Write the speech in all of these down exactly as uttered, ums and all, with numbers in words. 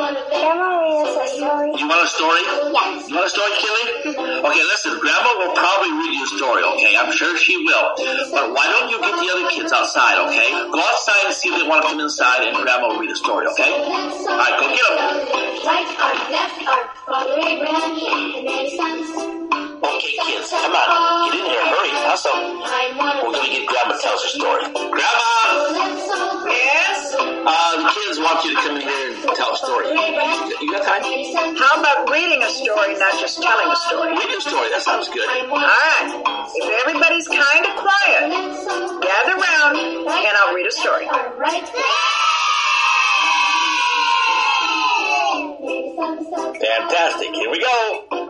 Grandma, read us a story. You want a story? Yes. You want a story, Kelly? Okay, listen, Grandma will probably read you a story, okay? I'm sure she will. But why don't you get the other kids outside, okay? Go outside and see if they want to come inside, and Grandma will read a story, okay? All right, go get them. Right arm, left arm, Father Abraham, he had many sons. Okay, kids, come on. Get in here, hurry, hustle. We're going to get Grandma to tell us a story. Grandma! Yes? Uh, the kids want you to come in here and tell a story. You got time? How about reading a story, not just telling a story? Read a story, that sounds good. All right. If everybody's kind of quiet, gather round, and I'll read a story. Fantastic, here we go.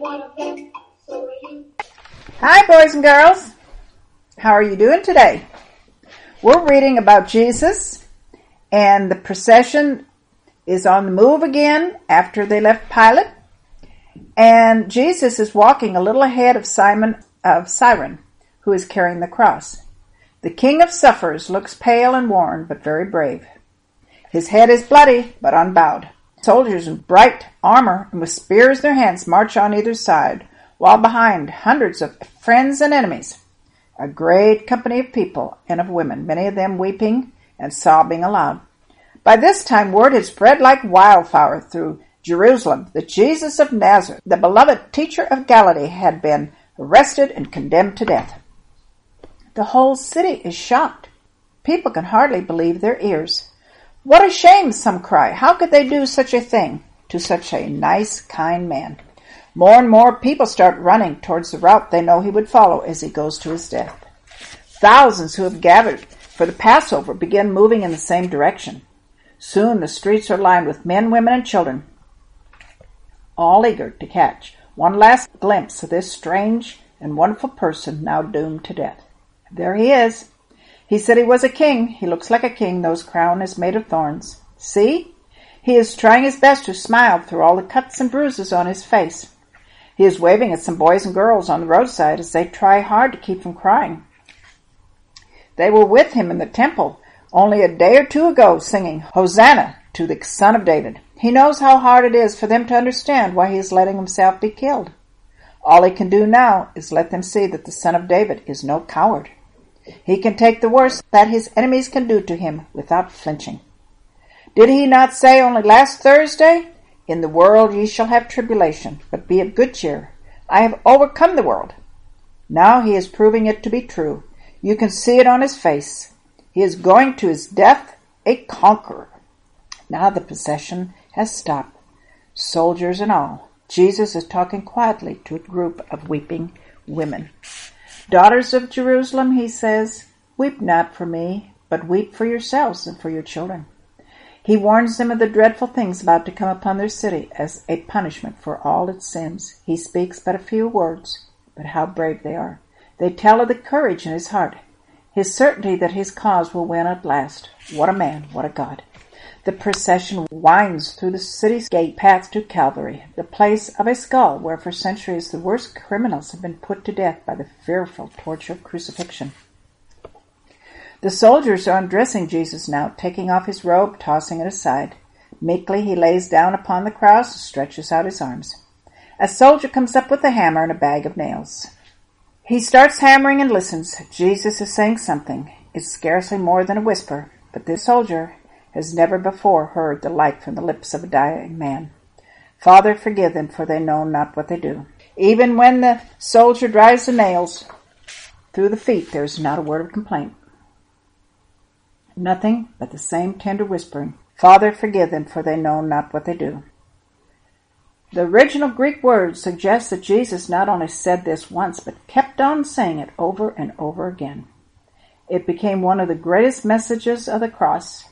Hi, boys and girls. How are you doing today? We're reading about Jesus, and the procession is on the move again after they left Pilate. And Jesus is walking a little ahead of Simon of Cyrene, who is carrying the cross. The King of Sufferers looks pale and worn, but very brave. His head is bloody, but unbowed. Soldiers in bright armor and with spears in their hands march on either side, while behind hundreds of friends and enemies, a great company of people and of women, many of them weeping and sobbing aloud. By this time word had spread like wildfire through Jerusalem that Jesus of Nazareth, the beloved teacher of Galilee, had been arrested and condemned to death. The whole city is shocked. People can hardly believe their ears. What a shame, some cry. How could they do such a thing to such a nice, kind man? More and more people start running towards the route they know he would follow as he goes to his death. Thousands who have gathered for the Passover begin moving in the same direction. Soon the streets are lined with men, women, and children, all eager to catch one last glimpse of this strange and wonderful person now doomed to death. There he is. He said he was a king. He looks like a king, though his crown is made of thorns. See? He is trying his best to smile through all the cuts and bruises on his face. He is waving at some boys and girls on the roadside as they try hard to keep from crying. They were with him in the temple only a day or two ago, singing, Hosanna to the Son of David. He knows how hard it is for them to understand why he is letting himself be killed. All he can do now is let them see that the Son of David is no coward. He can take the worst that his enemies can do to him without flinching. Did he not say only last Thursday, In the world ye shall have tribulation, but be of good cheer. I have overcome the world. Now he is proving it to be true. You can see it on his face. He is going to his death a conqueror. Now the procession has stopped, soldiers and all. Jesus is talking quietly to a group of weeping women. Daughters of Jerusalem, he says, weep not for me, but weep for yourselves and for your children. He warns them of the dreadful things about to come upon their city as a punishment for all its sins. He speaks but a few words, but how brave they are. They tell of the courage in his heart, his certainty that his cause will win at last. What a man, what a God. The procession winds through the city's gate path to Calvary, the place of a skull where for centuries the worst criminals have been put to death by the fearful torture of crucifixion. The soldiers are undressing Jesus now, taking off his robe, tossing it aside. Meekly he lays down upon the cross and stretches out his arms. A soldier comes up with a hammer and a bag of nails. He starts hammering and listens. Jesus is saying something. It's scarcely more than a whisper, but this soldier has never before heard the like from the lips of a dying man. Father, forgive them, for they know not what they do. Even when the soldier drives the nails through the feet, there is not a word of complaint. Nothing but the same tender whispering. Father, forgive them, for they know not what they do. The original Greek word suggests that Jesus not only said this once, but kept on saying it over and over again. It became one of the greatest messages of the cross.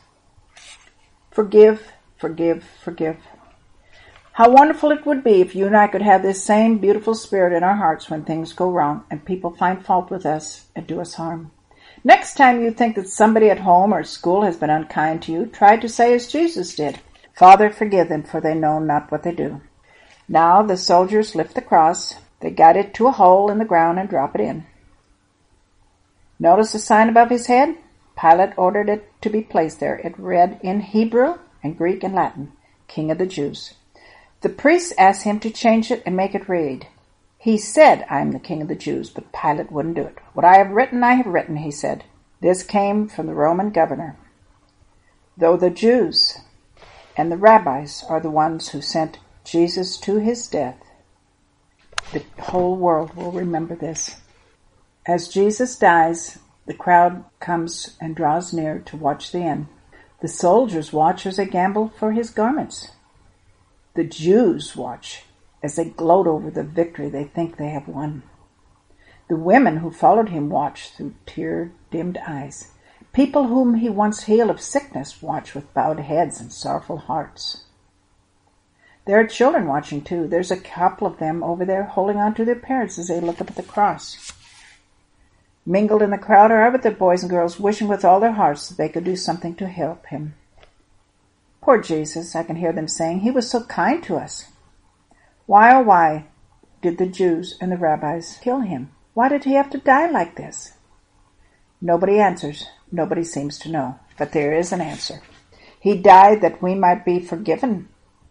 Forgive, forgive, forgive. How wonderful it would be if you and I could have this same beautiful spirit in our hearts when things go wrong and people find fault with us and do us harm. Next time you think that somebody at home or at school has been unkind to you, try to say as Jesus did, Father, forgive them, for they know not what they do. Now the soldiers lift the cross. They guide it to a hole in the ground and drop it in. Notice the sign above his head? Pilate ordered it to be placed there. It read in Hebrew and Greek and Latin, King of the Jews. The priests asked him to change it and make it read, He said, I am the King of the Jews, but Pilate wouldn't do it. What I have written, I have written, he said. This came from the Roman governor. Though the Jews and the rabbis are the ones who sent Jesus to his death, the whole world will remember this. As Jesus dies, the crowd comes and draws near to watch the end. The soldiers watch as they gamble for his garments. The Jews watch as they gloat over the victory they think they have won. The women who followed him watch through tear-dimmed eyes. People whom he once healed of sickness watch with bowed heads and sorrowful hearts. There are children watching too. There's a couple of them over there holding on to their parents as they look up at the cross. Mingled in the crowd are other boys and girls wishing with all their hearts that they could do something to help him. Poor Jesus, I can hear them saying, he was so kind to us. Why, oh why, did the Jews and the rabbis kill him? Why did he have to die like this? Nobody answers. Nobody seems to know. But there is an answer. He died that we might be forgiven.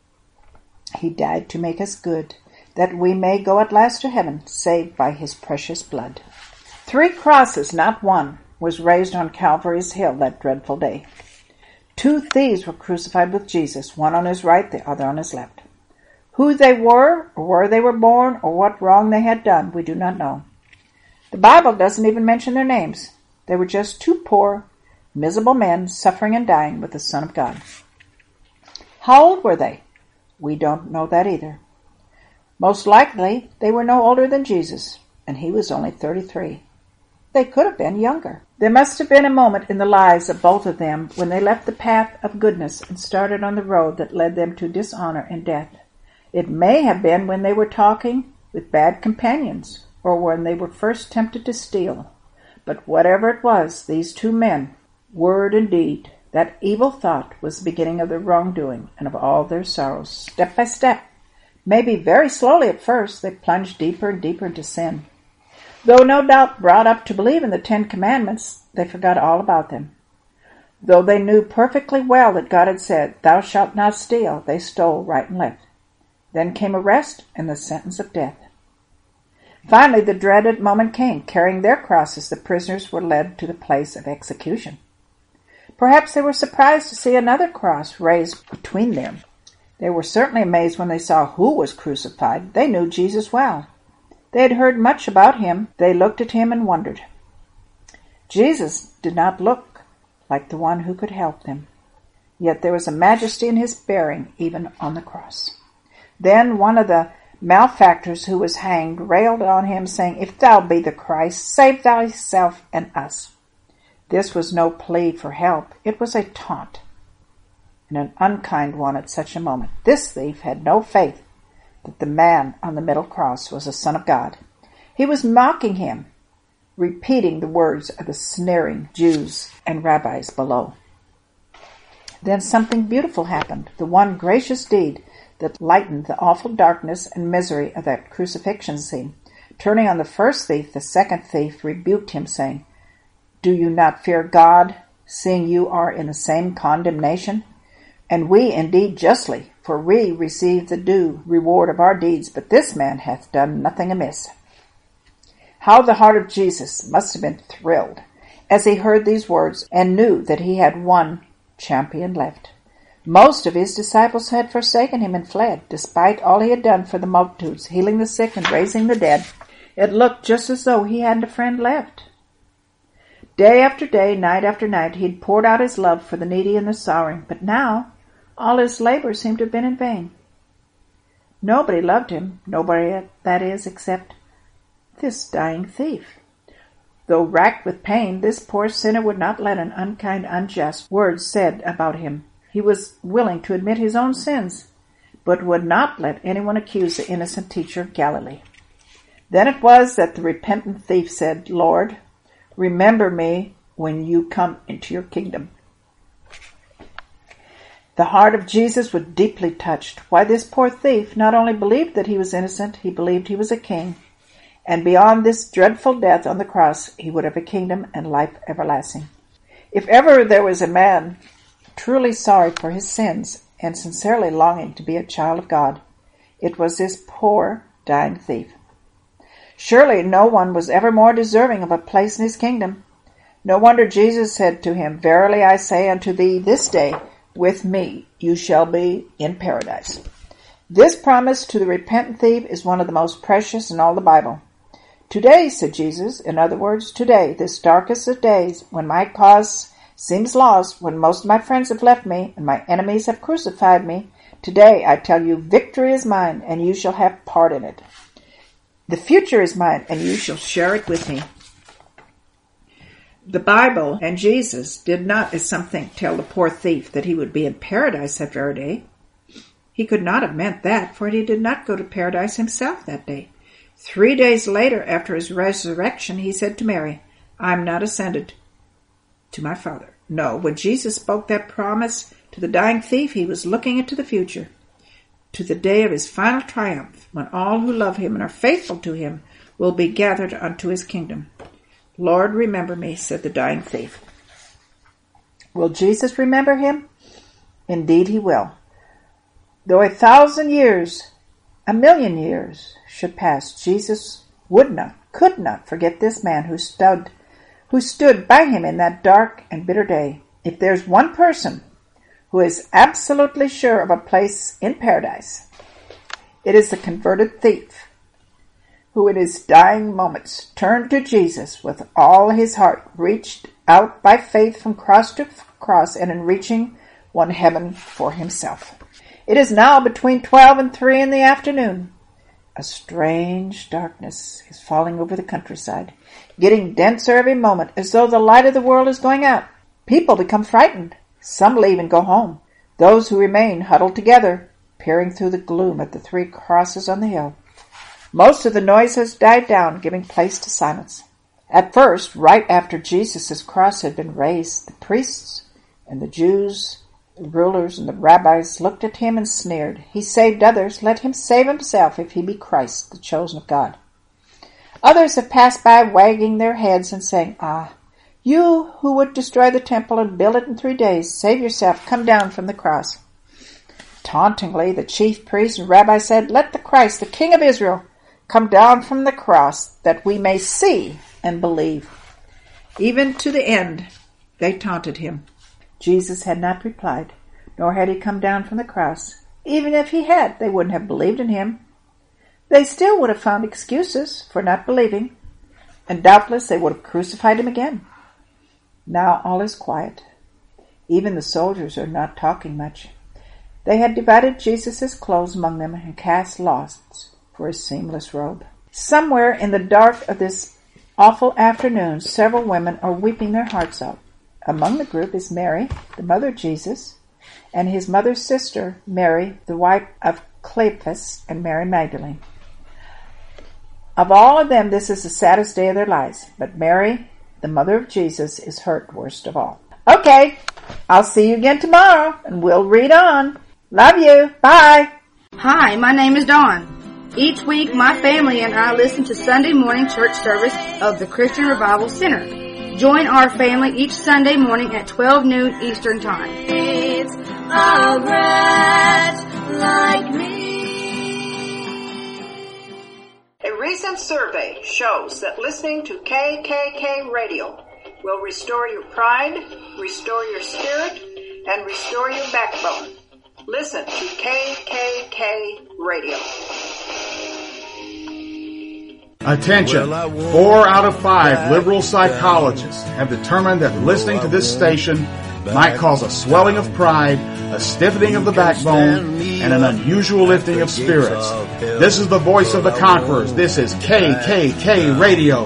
He died to make us good, that we may go at last to heaven, saved by his precious blood. Three crosses, not one, was raised on Calvary's hill that dreadful day. Two thieves were crucified with Jesus, one on his right, the other on his left. Who they were, or where they were born, or what wrong they had done, we do not know. The Bible doesn't even mention their names. They were just two poor, miserable men suffering and dying with the Son of God. How old were they? We don't know that either. Most likely, they were no older than Jesus, and he was only thirty-three. They could have been younger. There must have been a moment in the lives of both of them when they left the path of goodness and started on the road that led them to dishonor and death. It may have been when they were talking with bad companions, or when they were first tempted to steal. But whatever it was, these two men, word and deed, that evil thought was the beginning of their wrongdoing and of all their sorrows. Step by step, maybe very slowly at first, they plunged deeper and deeper into sin. Though no doubt brought up to believe in the Ten Commandments, they forgot all about them. Though they knew perfectly well that God had said, Thou shalt not steal, they stole right and left. Then came arrest and the sentence of death. Finally, the dreaded moment came. Carrying their crosses, the prisoners were led to the place of execution. Perhaps they were surprised to see another cross raised between them. They were certainly amazed when they saw who was crucified. They knew Jesus well. They had heard much about him. They looked at him and wondered. Jesus did not look like the one who could help them. Yet there was a majesty in his bearing, even on the cross. Then one of the malefactors who was hanged railed on him, saying, If thou be the Christ, save thyself and us. This was no plea for help. It was a taunt, and an unkind one at such a moment. This thief had no faith that the man on the middle cross was the Son of God. He was mocking him, repeating the words of the sneering Jews and rabbis below. Then something beautiful happened, the one gracious deed that lightened the awful darkness and misery of that crucifixion scene. Turning on the first thief, the second thief rebuked him, saying, Do you not fear God, seeing you are in the same condemnation? And we indeed justly, for we receive the due reward of our deeds, but this man hath done nothing amiss. How the heart of Jesus must have been thrilled as he heard these words and knew that he had one champion left. Most of his disciples had forsaken him and fled, despite all he had done for the multitudes, healing the sick and raising the dead. It looked just as though he hadn't a friend left. Day after day, night after night, he had poured out his love for the needy and the sorrowing, but now all his labor seemed to have been in vain. Nobody loved him, nobody, that is, except this dying thief. Though racked with pain, this poor sinner would not let an unkind, unjust word said about him. He was willing to admit his own sins, but would not let anyone accuse the innocent teacher of Galilee. Then it was that the repentant thief said, Lord, remember me when you come into your kingdom. The heart of Jesus was deeply touched. Why, this poor thief not only believed that he was innocent, he believed he was a king. And beyond this dreadful death on the cross, he would have a kingdom and life everlasting. If ever there was a man truly sorry for his sins and sincerely longing to be a child of God. It was this poor, dying thief. Surely no one was ever more deserving of a place in his kingdom. No wonder Jesus said to him, "Verily I say unto thee, this day with me you shall be in paradise." This promise to the repentant thief is one of the most precious in all the Bible. "Today," said Jesus, in other words, today, this darkest of days, when my cause seems lost, when most of my friends have left me, and my enemies have crucified me, today I tell you, victory is mine, and you shall have part in it. The future is mine, and you shall share it with me. The Bible and Jesus did not, as some think, tell the poor thief that he would be in paradise that very day. He could not have meant that, for he did not go to paradise himself that day. Three days later, after his resurrection, he said to Mary, "I am not ascended to my Father." No, when Jesus spoke that promise to the dying thief, he was looking into the future, to the day of his final triumph, when all who love him and are faithful to him will be gathered unto his kingdom. "Lord, remember me," said the dying thief. Will Jesus remember him? Indeed he will. Though a thousand years, a million years should pass, Jesus would not, could not forget this man who stood, who stood by him in that dark and bitter day. If there's one person who is absolutely sure of a place in paradise, it is the converted thief, who in his dying moments turned to Jesus with all his heart, reached out by faith from cross to cross, and in reaching won heaven for himself. It is now between twelve and three in the afternoon. A strange darkness is falling over the countryside, getting denser every moment, as though the light of the world is going out. People become frightened. Some leave and go home. Those who remain huddle together, peering through the gloom at the three crosses on the hill. Most of the noise has died down, giving place to silence. At first, right after Jesus' cross had been raised, the priests and the Jews, the rulers and the rabbis looked at him and sneered. He saved others. Let him save himself if he be Christ, the chosen of God. Others have passed by wagging their heads and saying, "Ah, you who would destroy the temple and build it in three days, save yourself, come down from the cross." Tauntingly, the chief priests and rabbis said, "Let the Christ, the King of Israel, come down from the cross, that we may see and believe." Even to the end, they taunted him. Jesus had not replied, nor had he come down from the cross. Even if he had, they wouldn't have believed in him. They still would have found excuses for not believing, and doubtless they would have crucified him again. Now all is quiet. Even the soldiers are not talking much. They had divided Jesus' clothes among them and cast lots for his seamless robe. Somewhere in the dark of this awful afternoon, several women are weeping their hearts out. Among the group is Mary, the mother of Jesus, and his mother's sister, Mary, the wife of Cleophas, and Mary Magdalene. Of all of them, this is the saddest day of their lives, but Mary, the mother of Jesus, is hurt worst of all. Okay, I'll see you again tomorrow, and we'll read on. Love you. Bye. Hi, my name is Dawn. Each week, my family and I listen to Sunday morning church service of the Christian Revival Center. Join our family each Sunday morning at twelve noon Eastern Time. It's a wretch like me. A recent survey shows that listening to K K K Radio will restore your pride, restore your spirit, and restore your backbone. Listen to K K K Radio. Attention! Four out of five liberal psychologists have determined that listening to this station might cause a swelling of pride, a stiffening of the backbone, and an unusual lifting of spirits. This is the voice of the conquerors. This is K K K Radio.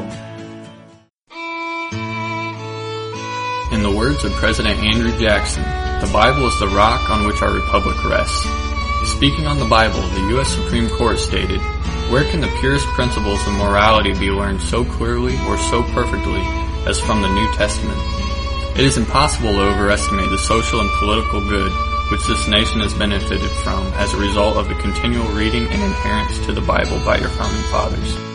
In the words of President Andrew Jackson, the Bible is the rock on which our republic rests. Speaking on the Bible, the U S Supreme Court stated, "Where can the purest principles of morality be learned so clearly or so perfectly as from the New Testament? It is impossible to overestimate the social and political good which this nation has benefited from as a result of the continual reading and adherence to the Bible by your founding fathers.